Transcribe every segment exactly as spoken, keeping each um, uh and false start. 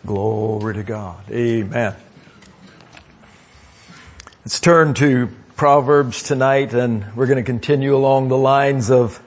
Glory to God. Amen. Let's turn to Proverbs tonight, and we're going to continue along the lines of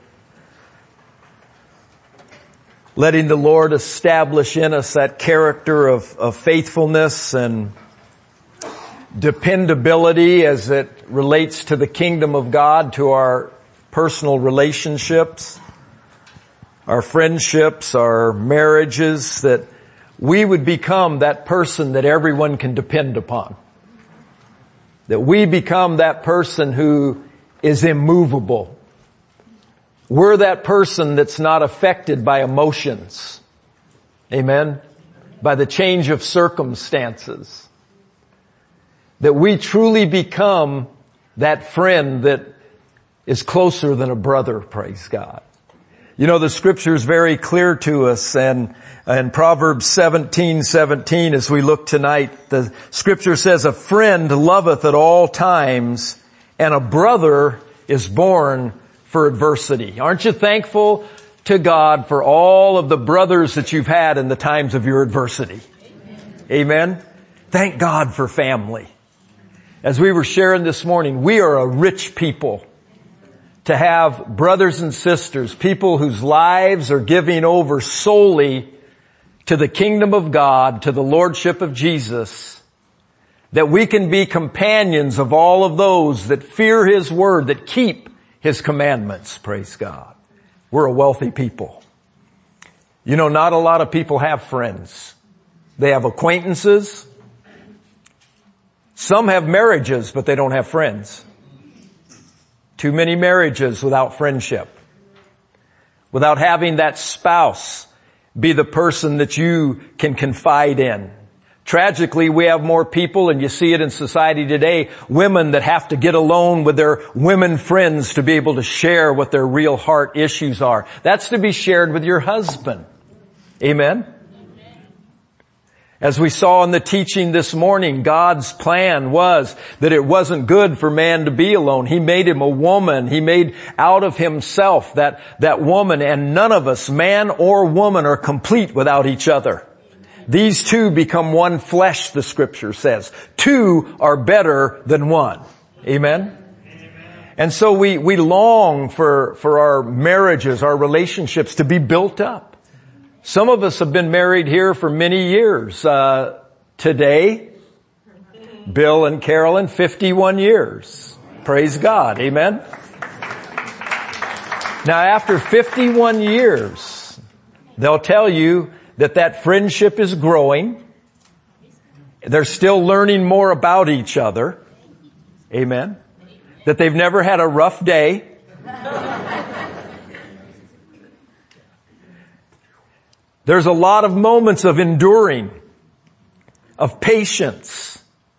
letting the Lord establish in us that character of, of faithfulness and dependability as it relates to the kingdom of God, to our personal relationships, our friendships, our marriages, that we would become that person that everyone can depend upon. That we become that person who is immovable. We're that person that's not affected by emotions. Amen? By the change of circumstances. That we truly become that friend that is closer than a brother, praise God. You know, the scripture is very clear to us, and in Proverbs seventeen seventeen, as we look tonight, the scripture says, "A friend loveth at all times, and a brother is born for adversity." Aren't you thankful to God for all of the brothers that you've had in the times of your adversity? Amen. Amen? Thank God for family. As we were sharing this morning, we are a rich people to have brothers and sisters, people whose lives are giving over solely to the kingdom of God, to the lordship of Jesus, that we can be companions of all of those that fear His word, that keep His commandments, praise God. We're a wealthy people. You know, not a lot of people have friends. They have acquaintances. Some have marriages, but they don't have friends. Too many marriages without friendship. Without having that spouse be the person that you can confide in. Tragically, we have more people, and you see it in society today, women that have to get alone with their women friends to be able to share what their real heart issues are. That's to be shared with your husband. Amen? As we saw in the teaching this morning, God's plan was that it wasn't good for man to be alone. He made him a woman. He made out of himself that, that woman, and none of us, man or woman, are complete without each other. These two become one flesh, the scripture says. Two are better than one. Amen? And so we, we long for, for our marriages, our relationships to be built up. Some of us have been married here for many years. Uh, today, Bill and Carolyn, fifty-one years. Praise God. Amen. Now, after fifty-one years, they'll tell you that that friendship is growing. They're still learning more about each other. Amen. That they've never had a rough day. There's a lot of moments of enduring, of patience,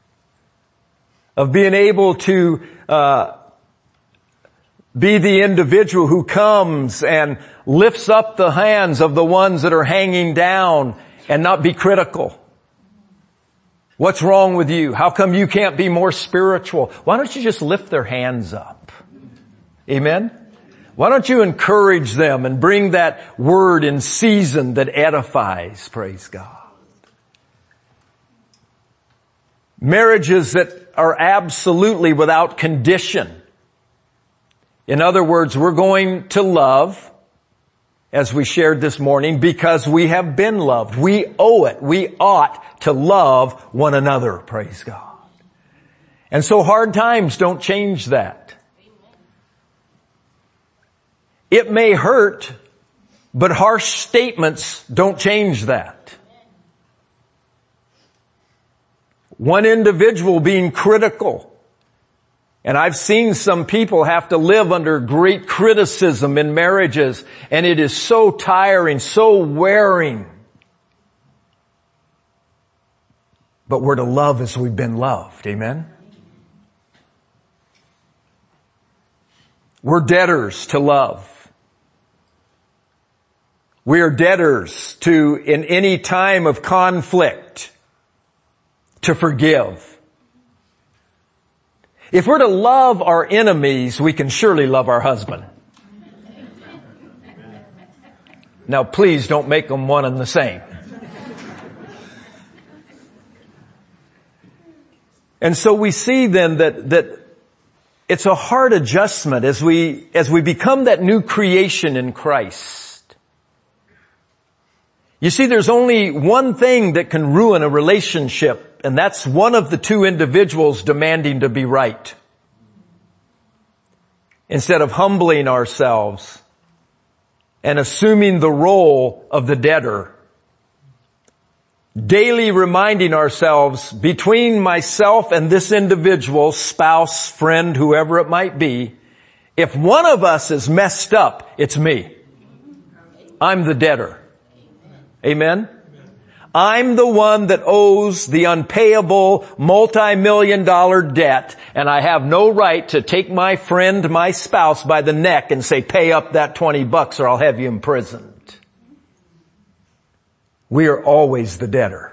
of being able to uh be the individual who comes and lifts up the hands of the ones that are hanging down and not be critical. What's wrong with you? How come you can't be more spiritual? Why don't you just lift their hands up? Amen? Why don't you encourage them and bring that word in season that edifies, praise God. Marriages that are absolutely without condition. In other words, we're going to love, as we shared this morning, because we have been loved. We owe it. We ought to love one another, praise God. And so hard times don't change that. It may hurt, but harsh statements don't change that. One individual being critical. And I've seen some people have to live under great criticism in marriages, and it is so tiring, so wearing. But we're to love as we've been loved. Amen? We're debtors to love. We are debtors to, in any time of conflict, to forgive. If we're to love our enemies, we can surely love our husband. Now please don't make them one and the same. And so we see then that, that it's a hard adjustment as we, as we become that new creation in Christ. You see, there's only one thing that can ruin a relationship, and that's one of the two individuals demanding to be right. Instead of humbling ourselves and assuming the role of the debtor. Daily reminding ourselves, between myself and this individual, spouse, friend, whoever it might be, if one of us is messed up, it's me. I'm the debtor. Amen? I'm the one that owes the unpayable multi-million dollar debt, and I have no right to take my friend, my spouse by the neck and say, pay up that twenty bucks or I'll have you imprisoned. We are always the debtor.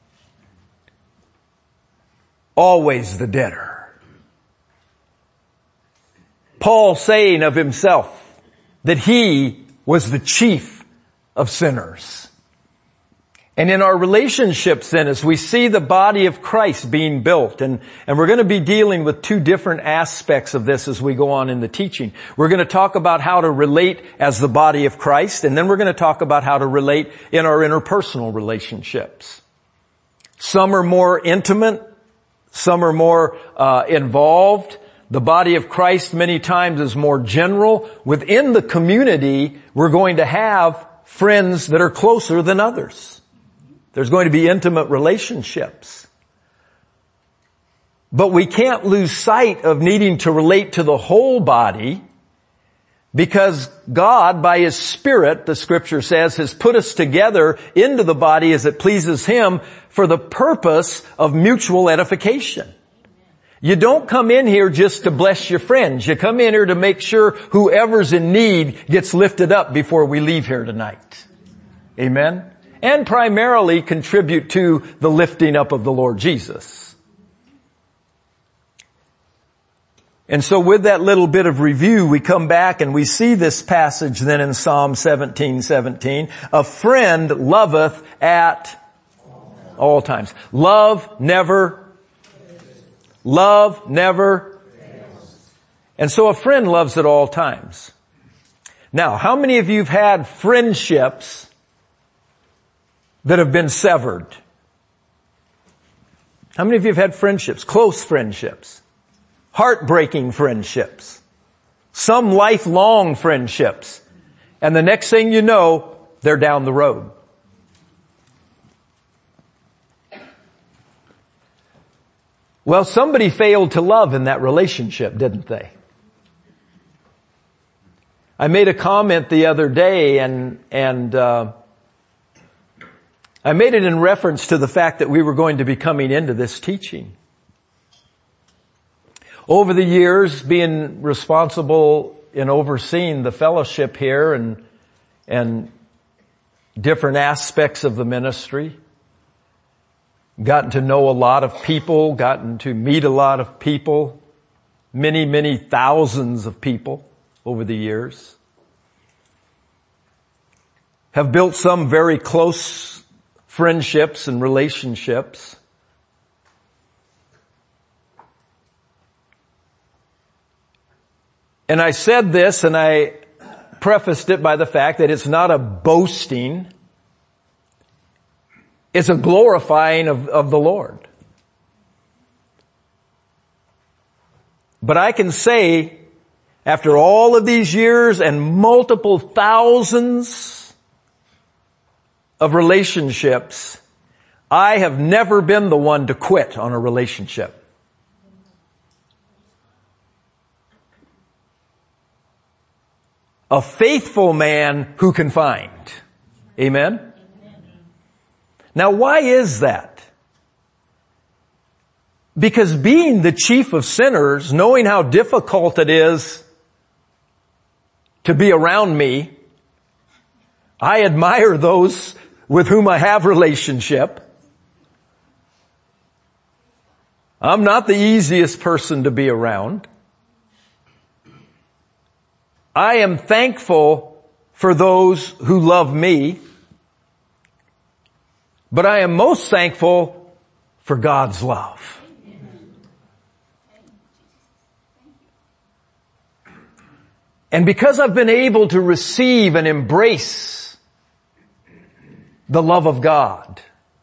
Always the debtor. Paul saying of himself that he was the chief of sinners. And in our relationships then, as we see the body of Christ being built, and, and we're going to be dealing with two different aspects of this as we go on in the teaching. We're going to talk about how to relate as the body of Christ, and then we're going to talk about how to relate in our interpersonal relationships. Some are more intimate, some are more uh, involved. The body of Christ many times is more general. Within the community, we're going to have friends that are closer than others. There's going to be intimate relationships. But we can't lose sight of needing to relate to the whole body, because God, by His Spirit, the Scripture says, has put us together into the body as it pleases Him for the purpose of mutual edification. You don't come in here just to bless your friends. You come in here to make sure whoever's in need gets lifted up before we leave here tonight. Amen? And primarily contribute to the lifting up of the Lord Jesus. And so with that little bit of review, we come back and we see this passage then in Psalm seventeen seventeen. A friend loveth at all times. Love never, love never. And so a friend loves at all times. Now, how many of you have had friendships that have been severed? How many of you have had friendships, close friendships, heartbreaking friendships, some lifelong friendships, and the next thing you know, they're down the road? Well, somebody failed to love in that relationship, didn't they? I made a comment the other day, and and uh I made it in reference to the fact that we were going to be coming into this teaching. Over the years, being responsible in overseeing the fellowship here and, and different aspects of the ministry, gotten to know a lot of people, gotten to meet a lot of people, many, many thousands of people over the years. Have built some very close friendships and relationships. And I said this, and I prefaced it by the fact that it's not a boasting. It's a glorifying of, of the Lord. But I can say, after all of these years and multiple thousands of relationships, I have never been the one to quit on a relationship. A faithful man who can find. Amen? Now, why is that? Because being the chief of sinners, knowing how difficult it is to be around me, I admire those with whom I have relationship. I'm not the easiest person to be around. I am thankful for those who love me, but I am most thankful for God's love. And because I've been able to receive and embrace the love of God,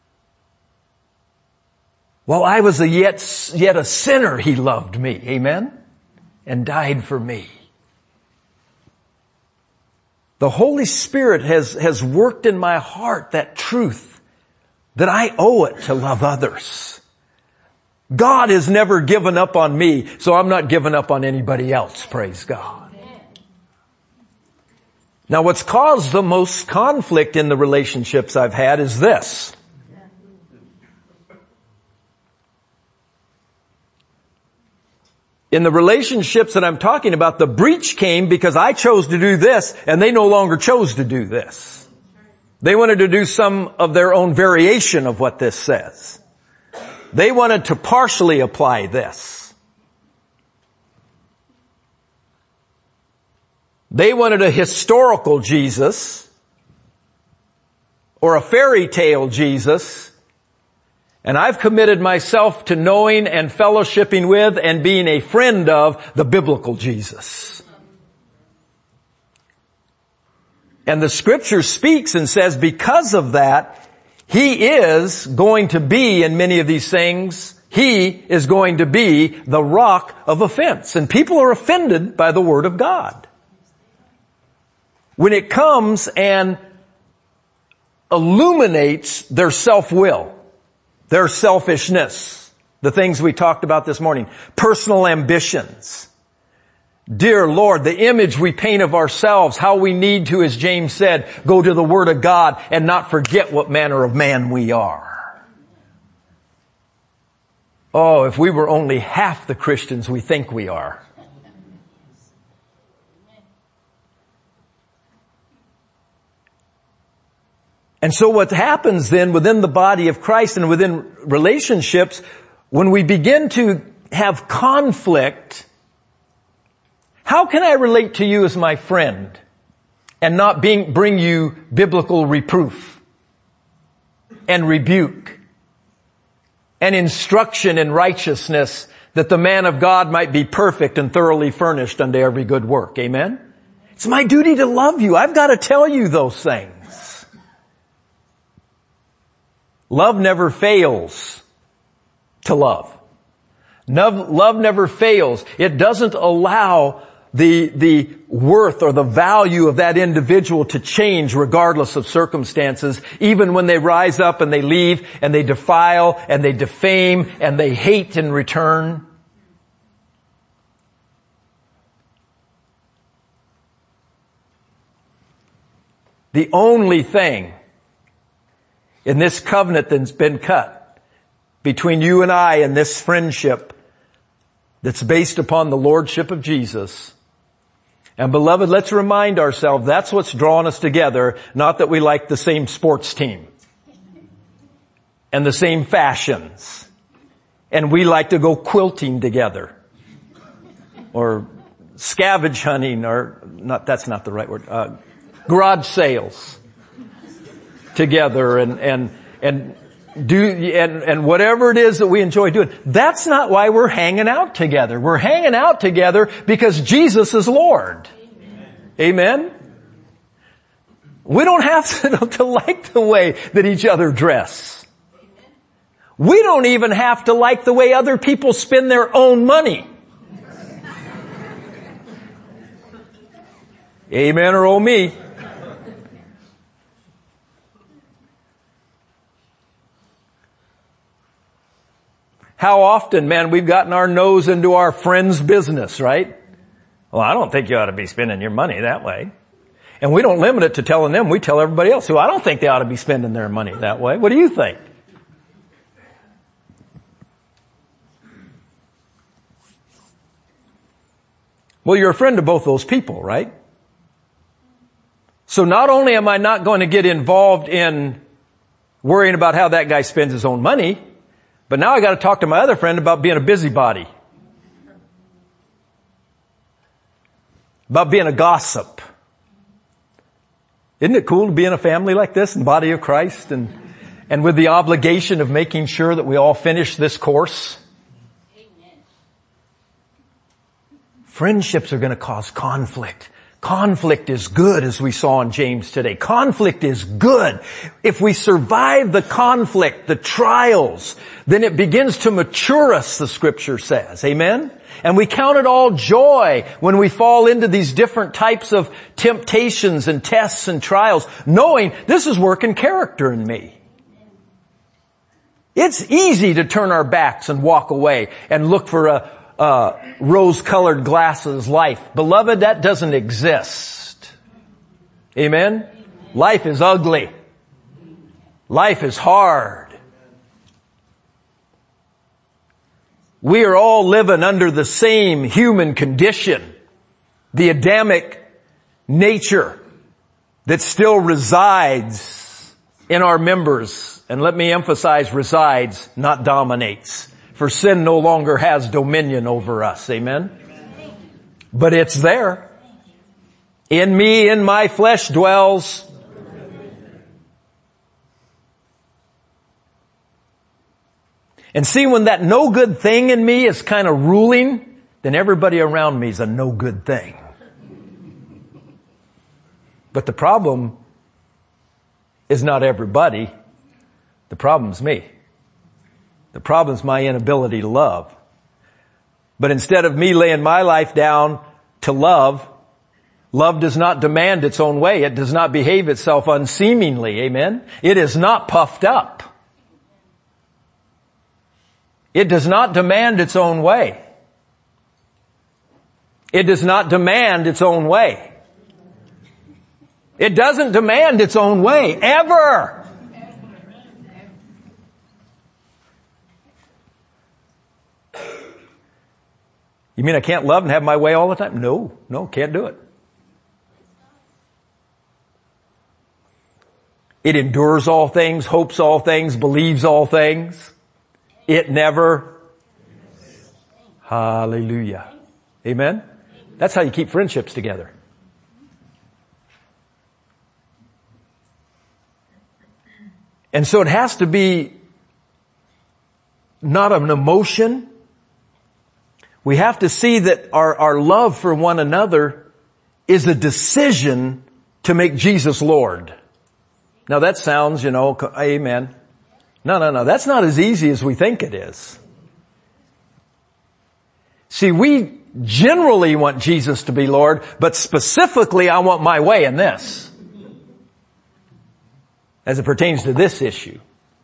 while I was a yet, yet a sinner, He loved me. Amen? And died for me. The Holy Spirit has, has worked in my heart that truth that I owe it to love others. God has never given up on me, so I'm not giving up on anybody else, praise God. Now what's caused the most conflict in the relationships I've had is this. In the relationships that I'm talking about, the breach came because I chose to do this and they no longer chose to do this. They wanted to do some of their own variation of what this says. They wanted to partially apply this. They wanted a historical Jesus or a fairy tale Jesus. And I've committed myself to knowing and fellowshipping with and being a friend of the biblical Jesus. And the scripture speaks and says because of that, He is going to be in many of these things, He is going to be the rock of offense. And people are offended by the Word of God. When it comes and illuminates their self-will, their selfishness, the things we talked about this morning, personal ambitions. Dear Lord, the image we paint of ourselves, how we need to, as James said, go to the Word of God and not forget what manner of man we are. Oh, if we were only half the Christians we think we are. And so what happens then within the body of Christ and within relationships, when we begin to have conflict, how can I relate to you as my friend and not being, bring you biblical reproof and rebuke and instruction in righteousness that the man of God might be perfect and thoroughly furnished unto every good work? Amen? It's my duty to love you. I've got to tell you those things. Love never fails to love. Love, love never fails. It doesn't allow the, the worth or the value of that individual to change regardless of circumstances, even when they rise up and they leave and they defile and they defame and they hate in return. The only thing in this covenant that's been cut between you and I and this friendship that's based upon the lordship of Jesus. And beloved, let's remind ourselves that's what's drawn us together, not that we like the same sports team and the same fashions and we like to go quilting together or scavenge hunting or not, that's not the right word, uh, garage sales together and, and, and do, and, and whatever it is that we enjoy doing. That's not why we're hanging out together. We're hanging out together because Jesus is Lord. Amen? Amen? We don't have to, to like the way that each other dress. We don't even have to like the way other people spend their own money. Amen or oh me. How often, man, we've gotten our nose into our friends' business, right? Well, I don't think you ought to be spending your money that way. And we don't limit it to telling them. We tell everybody else who I don't think they ought to be spending their money that way. What do you think? Well, you're a friend of both those people, right? So not only am I not going to get involved in worrying about how that guy spends his own money, but now I got to talk to my other friend about being a busybody. About being a gossip. Isn't it cool to be in a family like this, in the body of Christ, and, and with the obligation of making sure that we all finish this course? Amen. Friendships are going to cause conflict Conflict is good, as we saw in James today. Conflict is good. If we survive the conflict, the trials, then it begins to mature us, the Scripture says. Amen? And we count it all joy when we fall into these different types of temptations and tests and trials, knowing this is working character in me. It's easy to turn our backs and walk away and look for a Uh, rose-colored glasses life. Beloved, that doesn't exist. Amen? Life is ugly. Life is hard. We are all living under the same human condition, the Adamic nature that still resides in our members. And let me emphasize, resides, not dominates. For sin no longer has dominion over us. Amen? But it's there. In me, in my flesh dwells. And see, when that no good thing in me is kind of ruling, then everybody around me is a no good thing. But the problem is not everybody. The problem's me. The problem's my inability to love. But instead of me laying my life down to love, love does not demand its own way. It does not behave itself unseemingly. Amen? It is not puffed up. It does not demand its own way. It does not demand its own way. It doesn't demand its own way, ever. You mean I can't love and have my way all the time? No, no, can't do it. It endures all things, hopes all things, believes all things. It never. Hallelujah. Amen? That's how you keep friendships together. And so it has to be not an emotion. We have to see that our, our love for one another is a decision to make Jesus Lord. Now that sounds, you know, amen. No, no, no. That's not as easy as we think it is. See, we generally want Jesus to be Lord, but specifically I want my way in this. As it pertains to this issue.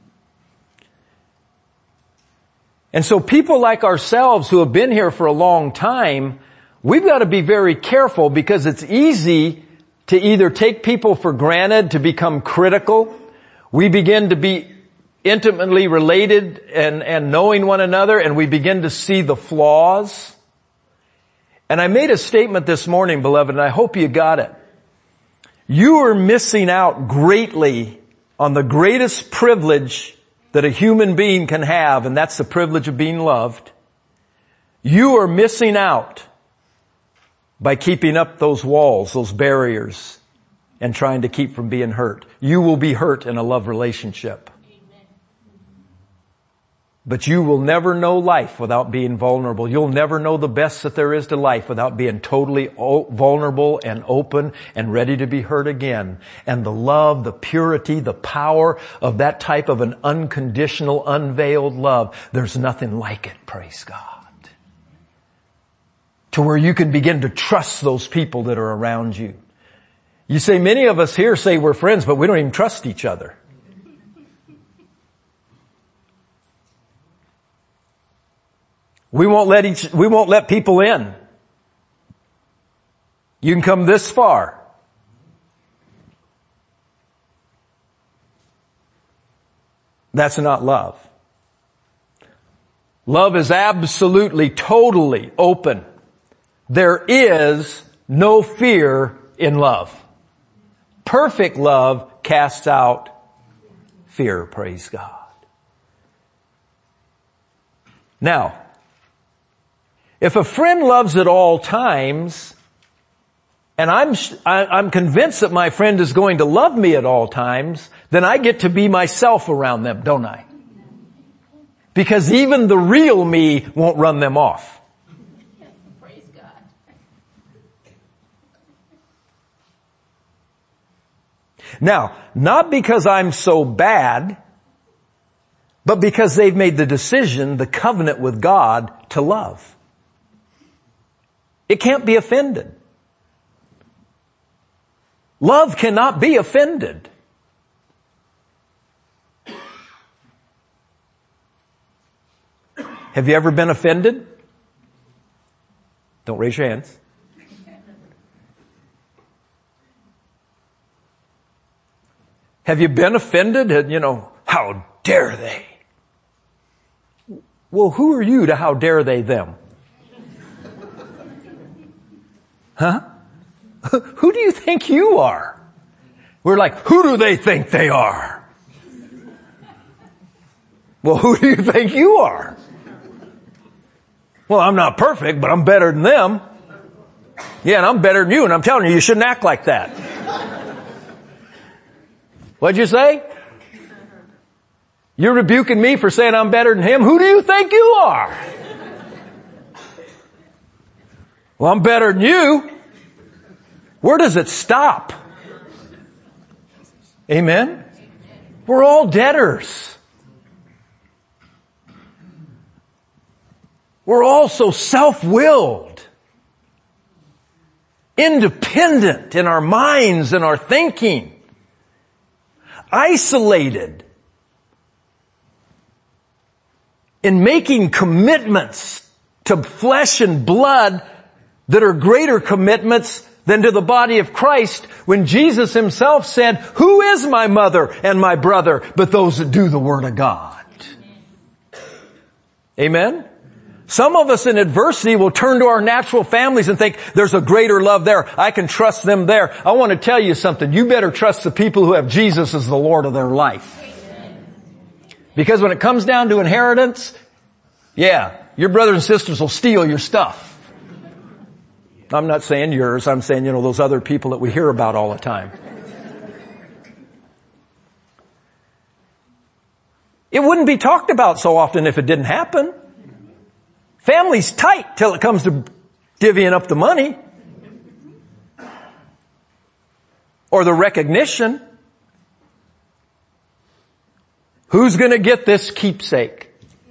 And so people like ourselves who have been here for a long time, we've got to be very careful because it's easy to either take people for granted, to become critical. We begin to be intimately related and, and knowing one another, and we begin to see the flaws. And I made a statement this morning, beloved, and I hope you got it. You are missing out greatly on the greatest privilege that a human being can have, and that's the privilege of being loved. You are missing out by keeping up those walls, those barriers, and trying to keep from being hurt. You will be hurt in a love relationship. But you will never know life without being vulnerable. You'll never know the best that there is to life without being totally vulnerable and open and ready to be hurt again. And the love, the purity, the power of that type of an unconditional, unveiled love, there's nothing like it, praise God. To where you can begin to trust those people that are around you. You say, many of us here say we're friends, but we don't even trust each other. We won't let each, we won't let people in. You can come this far. That's not love. Love is absolutely, totally open. There is no fear in love. Perfect love casts out fear, praise God. Now, if a friend loves at all times, and I'm, I'm convinced that my friend is going to love me at all times, then I get to be myself around them, don't I? Because even the real me won't run them off. Praise God. Now, not because I'm so bad, but because they've made the decision, the covenant with God, to love. It can't be offended. Love cannot be offended. Have you ever been offended? Don't raise your hands. Have you been offended? And, you know, how dare they? Well, who are you to how dare they them? Huh? Who do you think you are? We're like, who do they think they are? Well, who do you think you are? Well, I'm not perfect, but I'm better than them. Yeah, and I'm better than you, and I'm telling you, you shouldn't act like that. What'd you say? You're rebuking me for saying I'm better than him? Who do you think you are? Well, I'm better than you. Where does it stop? Amen? We're all debtors. We're all so self-willed, independent in our minds and our thinking, isolated in making commitments to flesh and blood that are greater commitments than to the body of Christ, when Jesus himself said, who is my mother and my brother but those that do the word of God? Amen? Some of us in adversity will turn to our natural families and think there's a greater love there. I can trust them there. I want to tell you something. You better trust the people who have Jesus as the Lord of their life. Because when it comes down to inheritance, yeah, your brothers and sisters will steal your stuff. I'm not saying yours. I'm saying, you know, those other people that we hear about all the time. It wouldn't be talked about so often if it didn't happen. Family's tight till it comes to divvying up the money or the recognition. Who's going to get this keepsake?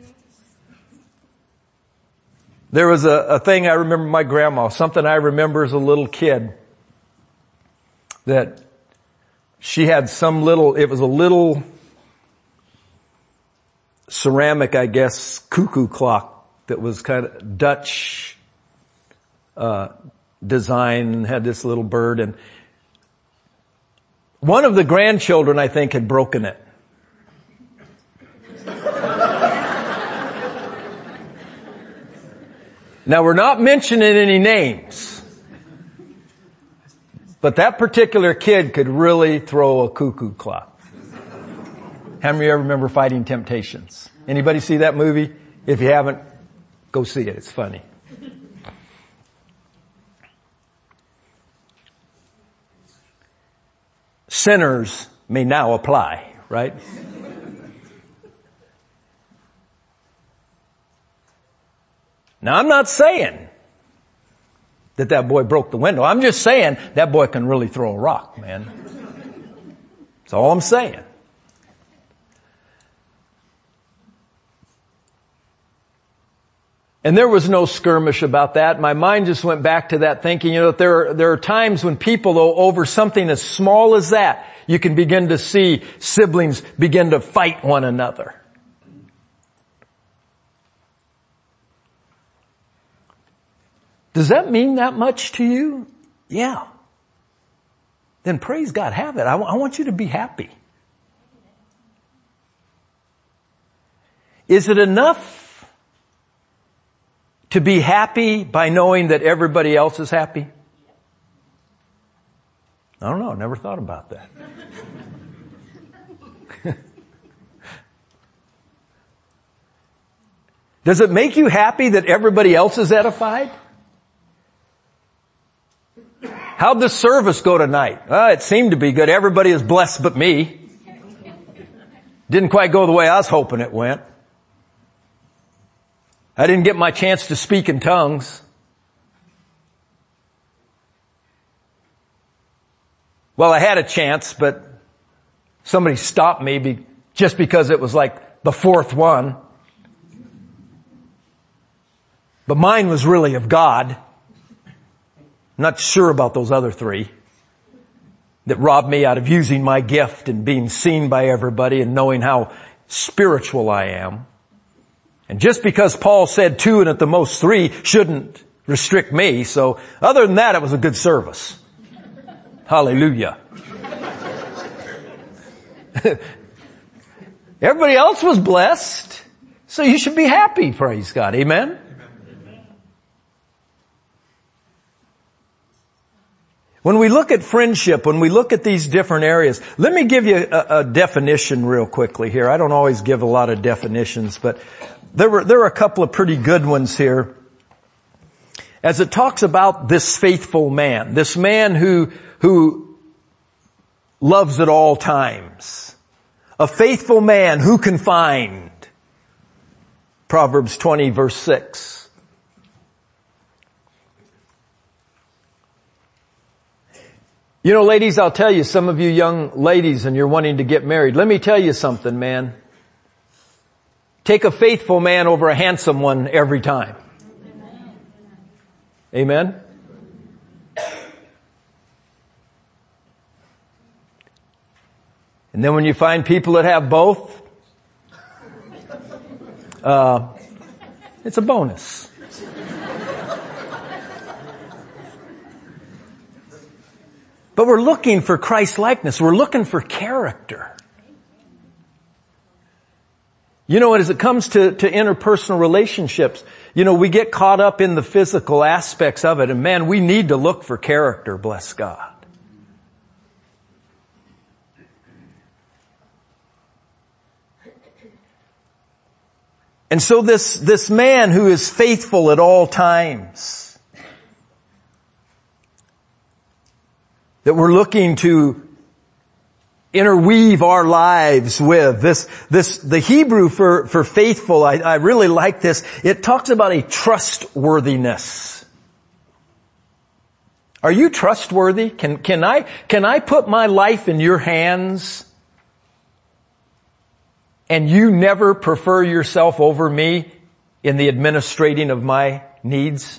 There was a, a thing I remember my grandma, something I remember as a little kid, that she had some little, it was a little ceramic, I guess, cuckoo clock that was kind of Dutch uh design and had this little bird, and one of the grandchildren, I think, had broken it. Now, we're not mentioning any names, but that particular kid could really throw a cuckoo clock. How many of you ever remember Fighting Temptations? Anybody see that movie? If you haven't, go see it. It's funny. Sinners may now apply, right? Now, I'm not saying that that boy broke the window. I'm just saying that boy can really throw a rock, man. That's all I'm saying. And there was no skirmish about that. My mind just went back to that thinking, you know, that there are, there are times when people, though, over something as small as that, you can begin to see siblings begin to fight one another. Does that mean that much to you? Yeah. Then praise God, have it. I, w- I want you to be happy. Is it enough to be happy by knowing that everybody else is happy? I don't know. I never thought about that. Does it make you happy that everybody else is edified? How'd the service go tonight? Oh, it seemed to be good. Everybody is blessed but me. Didn't quite go the way I was hoping it went. I didn't get my chance to speak in tongues. Well, I had a chance, but Somebody stopped me be, just because it was like the fourth one. But mine was really of God. I'm not sure about those other three that robbed me out of using my gift and being seen by everybody and knowing how spiritual I am. And just because Paul said two and at the most three shouldn't restrict me. So other than that, it was a good service. Hallelujah. Everybody else was blessed. So you should be happy, praise God. Amen? When we look at friendship, when we look at these different areas, let me give you a, a definition real quickly here. I don't always give a lot of definitions, but there were, there are a couple of pretty good ones here. As it talks about this faithful man, this man who, who loves at all times. A faithful man who can find. Proverbs twenty verse six. You know, ladies, I'll tell you, some of you young ladies and you're wanting to get married, let me tell you something, man. Take a faithful man over a handsome one every time. Amen? And then when you find people that have both, uh, it's a bonus. But we're looking for Christ-likeness. We're looking for character. You know, as it comes to, to interpersonal relationships, you know, we get caught up in the physical aspects of it. And man, we need to look for character, bless God. And so this, this man who is faithful at all times, that we're looking to interweave our lives with. This, this, the Hebrew for, for faithful, I, I really like this. It talks about a trustworthiness. Are you trustworthy? Can, can I, can I put my life in your hands and you never prefer yourself over me in the administrating of my needs?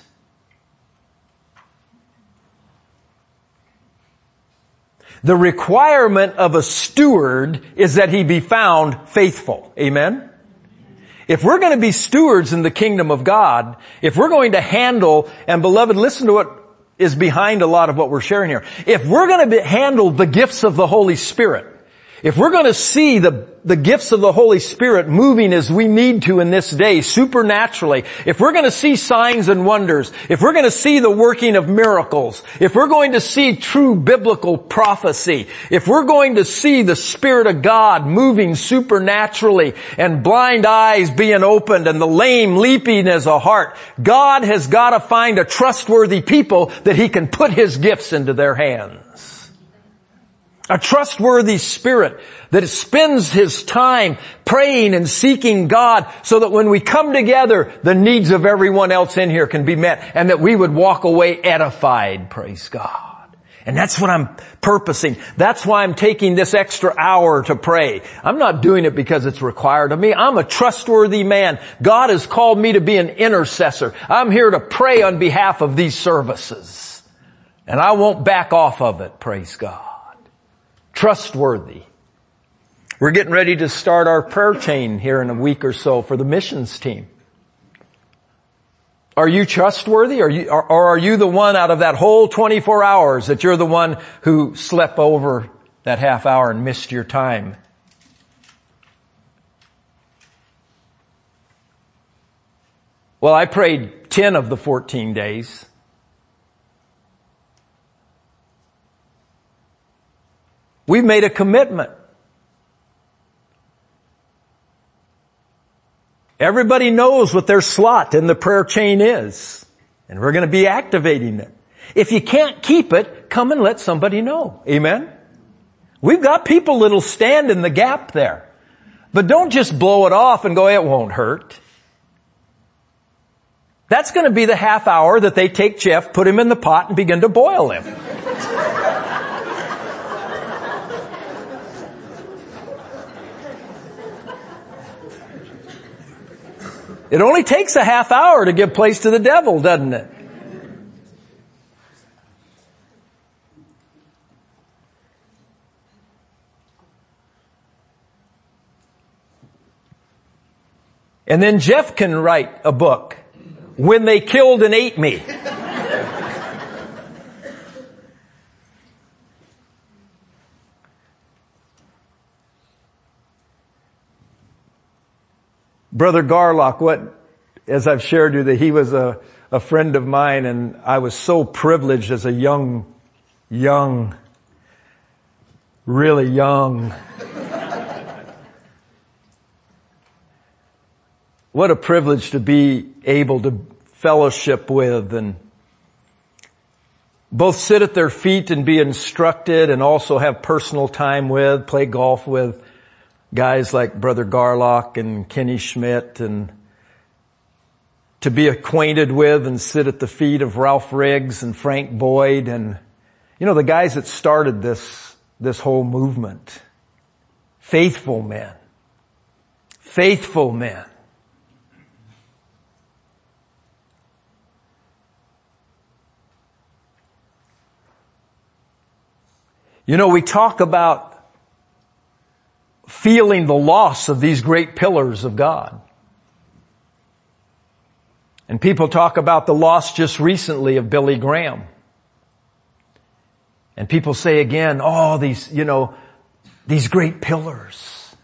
The requirement of a steward is that he be found faithful. Amen? If we're going to be stewards in the kingdom of God, if we're going to handle, and beloved, listen to what is behind a lot of what we're sharing here. If we're going to be, handle the gifts of the Holy Spirit, if we're going to see the, the gifts of the Holy Spirit moving as we need to in this day, supernaturally, if we're going to see signs and wonders, if we're going to see the working of miracles, if we're going to see true biblical prophecy, if we're going to see the Spirit of God moving supernaturally and blind eyes being opened and the lame leaping as a hart, God has got to find a trustworthy people that He can put His gifts into their hands. A trustworthy spirit that spends his time praying and seeking God so that when we come together, the needs of everyone else in here can be met and that we would walk away edified, praise God. And that's what I'm purposing. That's why I'm taking this extra hour to pray. I'm not doing it because it's required of me. I'm a trustworthy man. God has called me to be an intercessor. I'm here to pray on behalf of these services. And I won't back off of it, praise God. Trustworthy. We're getting ready to start our prayer chain here in a week or so for the missions team. Are you trustworthy? Are you, or, or are you the one out of that whole twenty-four hours that you're the one who slept over that half hour and missed your time? Well, I prayed ten of the fourteen days. We've made a commitment. Everybody knows what their slot in the prayer chain is. And we're going to be activating it. If you can't keep it, come and let somebody know. Amen? We've got people that'll stand in the gap there. But don't just blow it off and go, it won't hurt. That's going to be the half hour that they take Jeff, put him in the pot, and begin to boil him. It only takes a half hour to give place to the devil, doesn't it? And then Jeff can write a book, When They Killed and Ate Me. Brother Garlock, what, as I've shared you, that he was a, a friend of mine, and I was so privileged as a young, young, really young. What a privilege to be able to fellowship with and both sit at their feet and be instructed and also have personal time with, play golf with guys like Brother Garlock and Kenny Schmidt, and to be acquainted with and sit at the feet of Ralph Riggs and Frank Boyd and, you know, the guys that started this, this whole movement. Faithful men. Faithful men. You know, we talk about feeling the loss of these great pillars of God. And people talk about the loss just recently of Billy Graham. And people say again, oh, these, you know, these great pillars.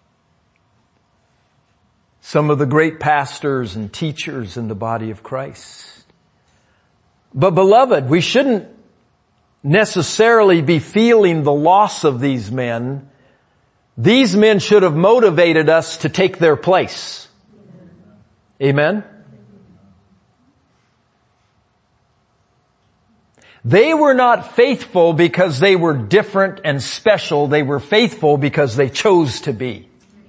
Some of the great pastors and teachers in the body of Christ. But beloved, we shouldn't necessarily be feeling the loss of these men. These men should have motivated us to take their place. Amen? They were not faithful because they were different and special. They were faithful because they chose to be.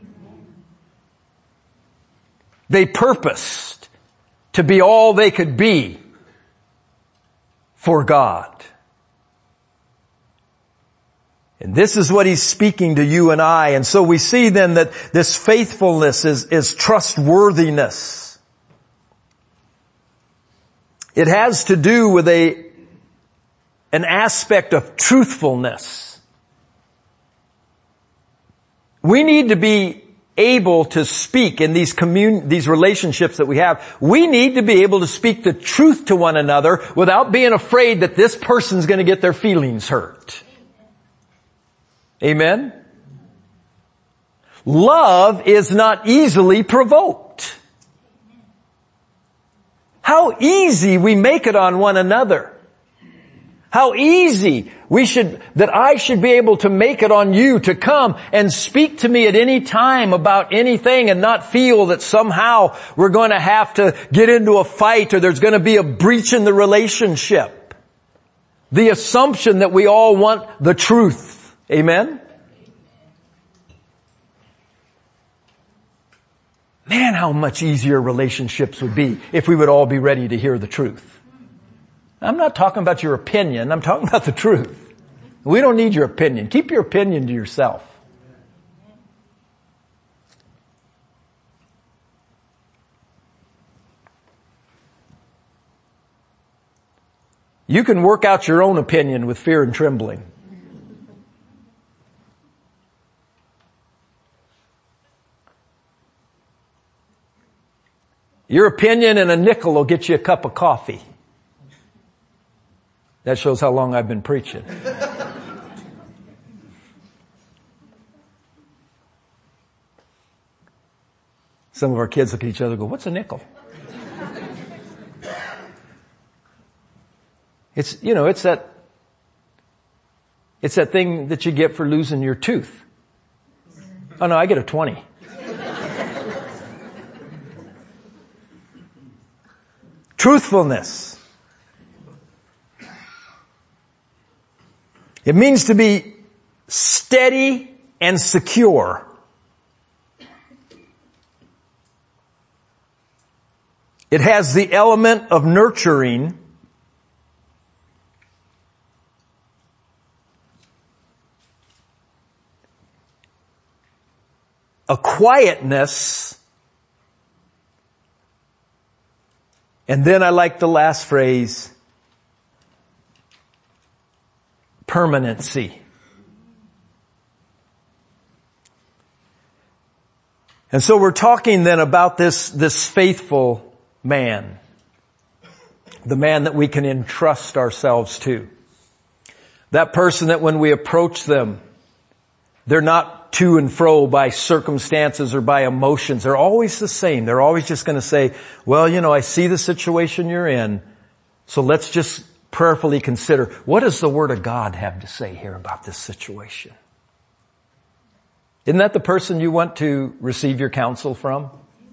They purposed to be all they could be for God. And this is what he's speaking to you and I. And so we see then that this faithfulness is, is trustworthiness. It has to do with a, an aspect of truthfulness. We need to be able to speak in these commun- these relationships that we have. We need to be able to speak the truth to one another without being afraid that this person's going to get their feelings hurt. Amen? Love is not easily provoked. How easy we make it on one another. How easy we should, that I should be able to make it on you to come and speak to me at any time about anything and not feel that somehow we're going to have to get into a fight or there's going to be a breach in the relationship. The assumption that we all want the truth. Amen? Man, how much easier relationships would be if we would all be ready to hear the truth. I'm not talking about your opinion. I'm talking about the truth. We don't need your opinion. Keep your opinion to yourself. You can work out your own opinion with fear and trembling. Your opinion and a nickel will get you a cup of coffee. That shows how long I've been preaching. Some of our kids look at each other and go, what's a nickel? It's, you know, it's that, it's that thing that you get for losing your tooth. Oh no, I get a twenty. Truthfulness. It means to be steady and secure. It has the element of nurturing. A quietness And then I like the last phrase, permanency. And so we're talking then about this, this faithful man. The man that we can entrust ourselves to. That person that when we approach them, they're not to and fro by circumstances or by emotions. They're always the same. They're always just going to say, well, you know, I see the situation you're in, so let's just prayerfully consider, what does the Word of God have to say here about this situation? Isn't that the person you want to receive your counsel from?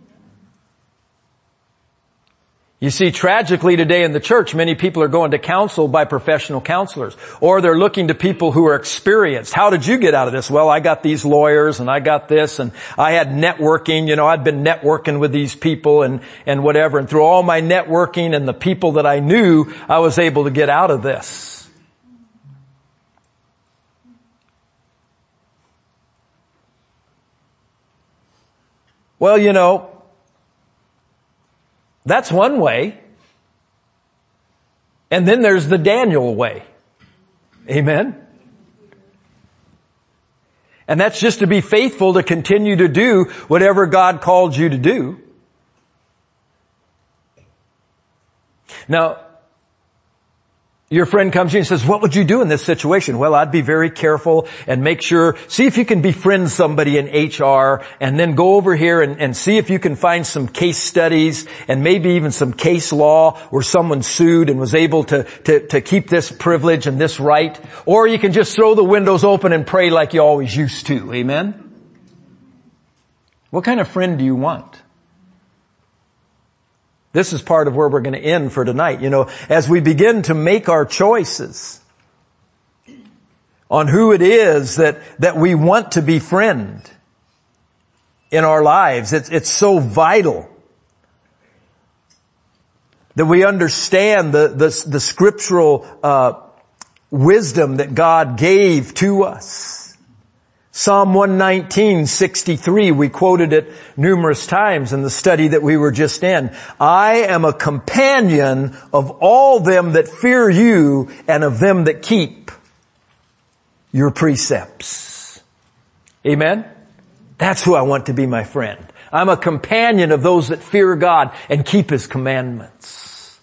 You see, tragically today in the church, many people are going to counsel by professional counselors. Or they're looking to people who are experienced. How did you get out of this? Well, I got these lawyers and I got this and I had networking. You know, I'd been networking with these people and, and whatever. And through all my networking and the people that I knew, I was able to get out of this. Well, you know, that's one way. And then there's the Daniel way. Amen? And that's just to be faithful to continue to do whatever God called you to do. Now, your friend comes to you and says, what would you do in this situation? Well, I'd be very careful and make sure, see if you can befriend somebody in H R and then go over here and, and see if you can find some case studies and maybe even some case law where someone sued and was able to, to, to keep this privilege and this right. Or you can just throw the windows open and pray like you always used to. Amen? What kind of friend do you want? This is part of where we're going to end for tonight. You know, as we begin to make our choices on who it is that, that we want to befriend in our lives, it's, it's so vital that we understand the, the, the scriptural, uh, wisdom that God gave to us. Psalm one nineteen, sixty-three, we quoted it numerous times in the study that we were just in. I am a companion of all them that fear you and of them that keep your precepts. Amen? That's who I want to be my friend. I'm a companion of those that fear God and keep His commandments.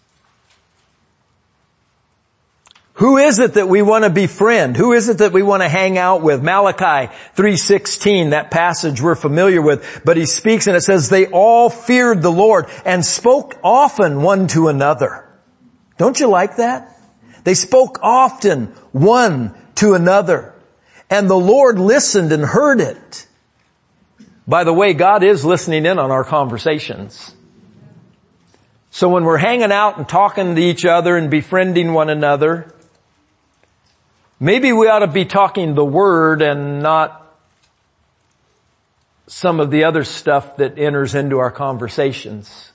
Who is it that we want to befriend? Who is it that we want to hang out with? Malachi three sixteen, that passage we're familiar with, but he speaks and it says, they all feared the Lord and spoke often one to another. Don't you like that? They spoke often one to another. And the Lord listened and heard it. By the way, God is listening in on our conversations. So when we're hanging out and talking to each other and befriending one another, maybe we ought to be talking the Word and not some of the other stuff that enters into our conversations,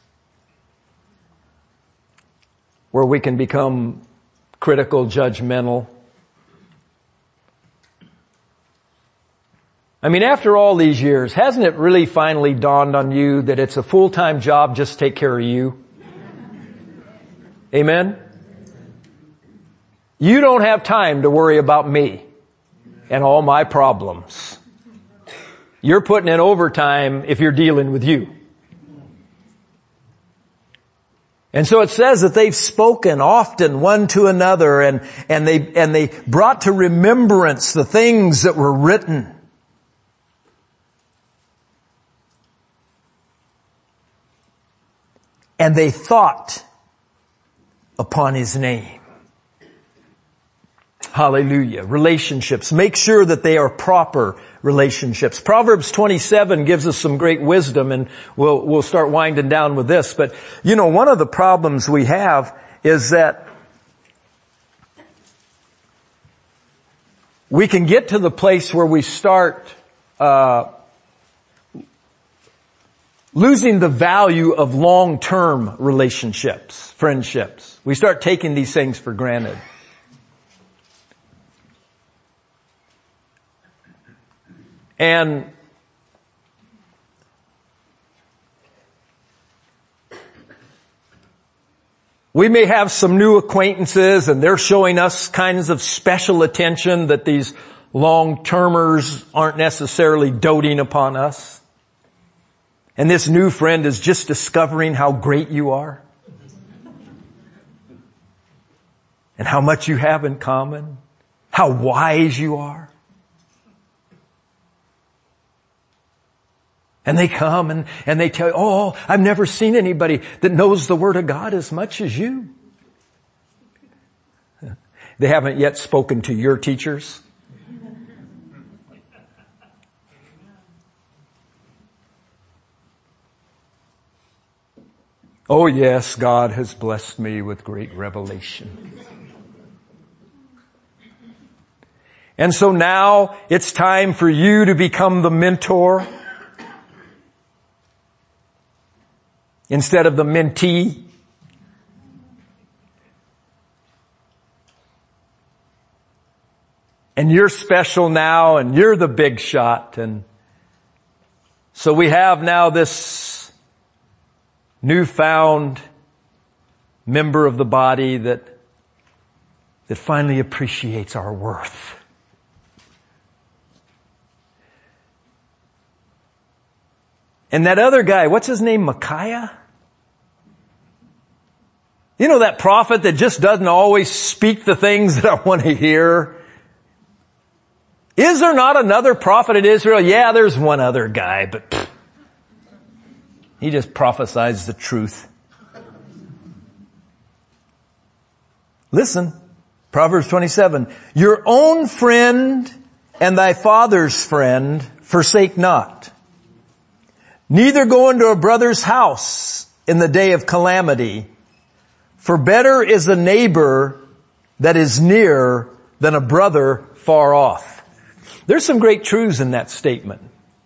where we can become critical, judgmental. I mean, after all these years, hasn't it really finally dawned on you that it's a full-time job just to take care of you? Amen? You don't have time to worry about me and all my problems. You're putting in overtime if you're dealing with you. And so it says that they've spoken often one to another and, and they, and they brought to remembrance the things that were written. And they thought upon His name. Hallelujah. Relationships. Make sure that they are proper relationships. Proverbs twenty-seven gives us some great wisdom, and we'll, we'll start winding down with this. But, you know, one of the problems we have is that we can get to the place where we start, uh, losing the value of long-term relationships, friendships. We start taking these things for granted. And We may have some new acquaintances and they're showing us kinds of special attention that these long-termers aren't necessarily doting upon us. And this new friend is just discovering how great you are and how much you have in common, how wise you are. And they come and, and they tell you, oh, I've never seen anybody that knows the Word of God as much as you. They haven't yet spoken to your teachers. Oh yes, God has blessed me with great revelation. And so now it's time for you to become the mentor instead of the mentee. And you're special now and you're the big shot. And so we have now this newfound member of the body that, that finally appreciates our worth. And that other guy, what's his name, Micaiah? You know, that prophet that just doesn't always speak the things that I want to hear? Is there not another prophet in Israel? Yeah, there's one other guy, but pfft, he just prophesies the truth. Listen, Proverbs twenty-seven, your own friend and thy father's friend forsake not. Neither go into a brother's house in the day of calamity. For better is a neighbor that is near than a brother far off. There's some great truths in that statement.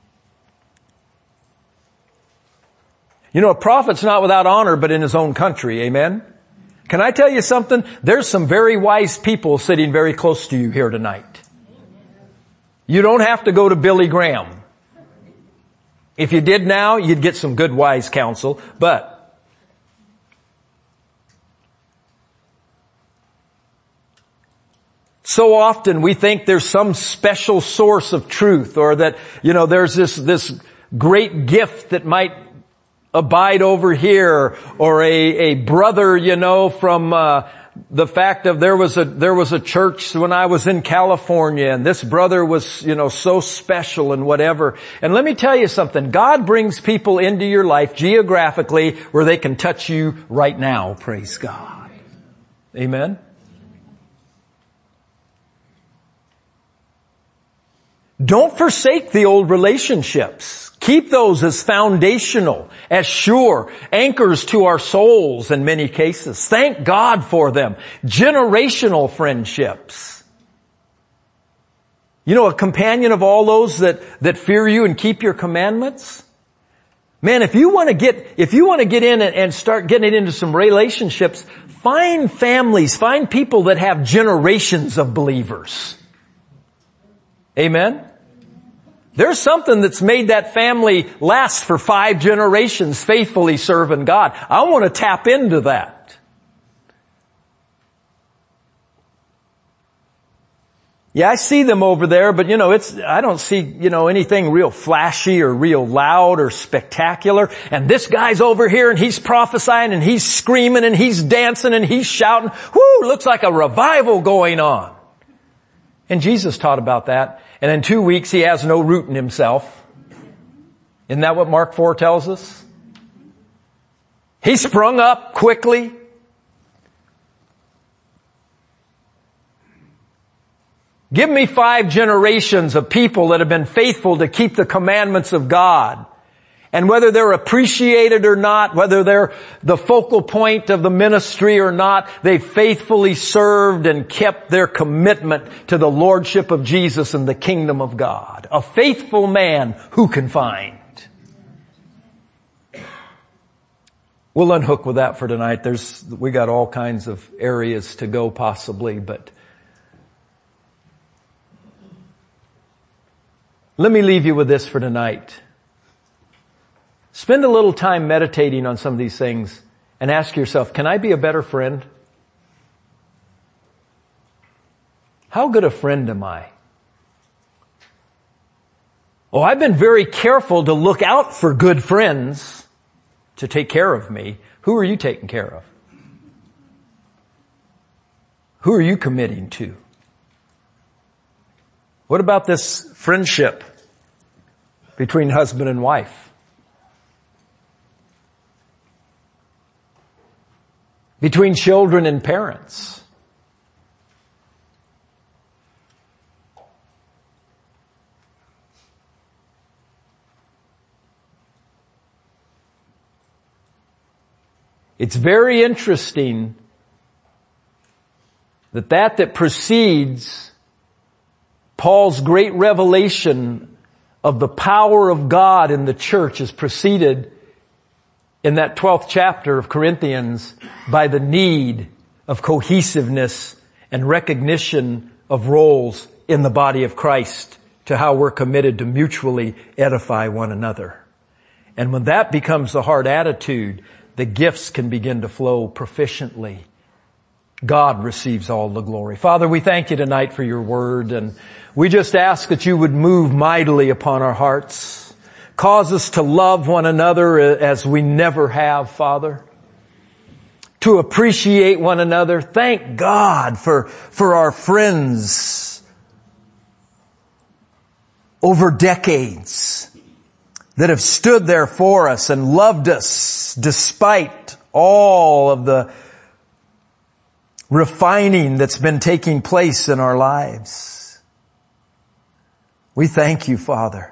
You know, a prophet's not without honor, but in his own country. Amen? Can I tell you something? There's some very wise people sitting very close to you here tonight. You don't have to go to Billy Graham. If you did now, you'd get some good wise counsel, but so often we think there's some special source of truth, or that, you know, there's this, this great gift that might abide over here, or a, a brother, you know, from, uh, the fact of there was a, there was a church when I was in California and this brother was, you know, so special and whatever. And let me tell you something. God brings people into your life geographically where they can touch you right now. Praise God. Amen. Don't forsake the old relationships. Keep those as foundational, as sure, anchors to our souls in many cases. Thank God for them. Generational friendships. You know, a companion of all those that, that fear you and keep your commandments. Man, if you want to get, if you want to get in and, and start getting into some relationships, find families, find people that have generations of believers. Amen? There's something that's made that family last for five generations faithfully serving God. I want to tap into that. Yeah, I see them over there, but you know, it's, I don't see, you know, anything real flashy or real loud or spectacular. And this guy's over here and he's prophesying and he's screaming and he's dancing and he's shouting. Whoo, looks like a revival going on. And Jesus taught about that. And in two weeks he has no root in himself. Isn't that what Mark four tells us? He sprung up quickly. Give me five generations of people that have been faithful to keep the commandments of God. And whether they're appreciated or not, whether they're the focal point of the ministry or not, they faithfully served and kept their commitment to the lordship of Jesus and the kingdom of God. A faithful man who can find. We'll unhook with that for tonight. There's, we got all kinds of areas to go possibly, but let me leave you with this for tonight. Spend a little time meditating on some of these things and ask yourself, can I be a better friend? How good a friend am I? Oh, I've been very careful to look out for good friends to take care of me. Who are you taking care of? Who are you committing to? What about this friendship between husband and wife? Between children and parents? It's very interesting that that that precedes Paul's great revelation of the power of God in the church is preceded in that twelfth chapter of Corinthians by the need of cohesiveness and recognition of roles in the body of Christ, to how we're committed to mutually edify one another. And when that becomes the heart attitude, the gifts can begin to flow proficiently. God receives all the glory. Father, we thank you tonight for your word, and we just ask that you would move mightily upon our hearts. Cause us to love one another as we never have, Father. To appreciate one another. Thank God for, for our friends over decades that have stood there for us and loved us despite all of the refining that's been taking place in our lives. We thank you, Father.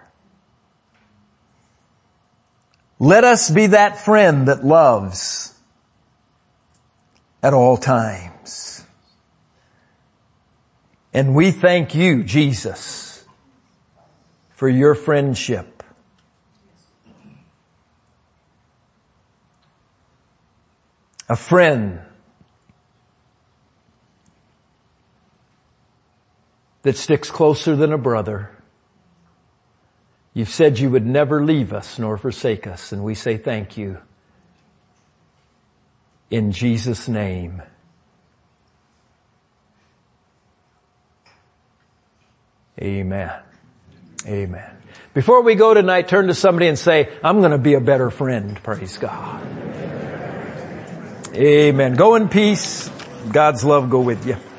Let us be that friend that loves at all times. And we thank you, Jesus, for your friendship. A friend that sticks closer than a brother. You've said you would never leave us nor forsake us, and we say thank you. In Jesus' name. Amen. Amen. Before we go tonight, turn to somebody and say, I'm going to be a better friend. Praise God. Amen. Go in peace. God's love go with you.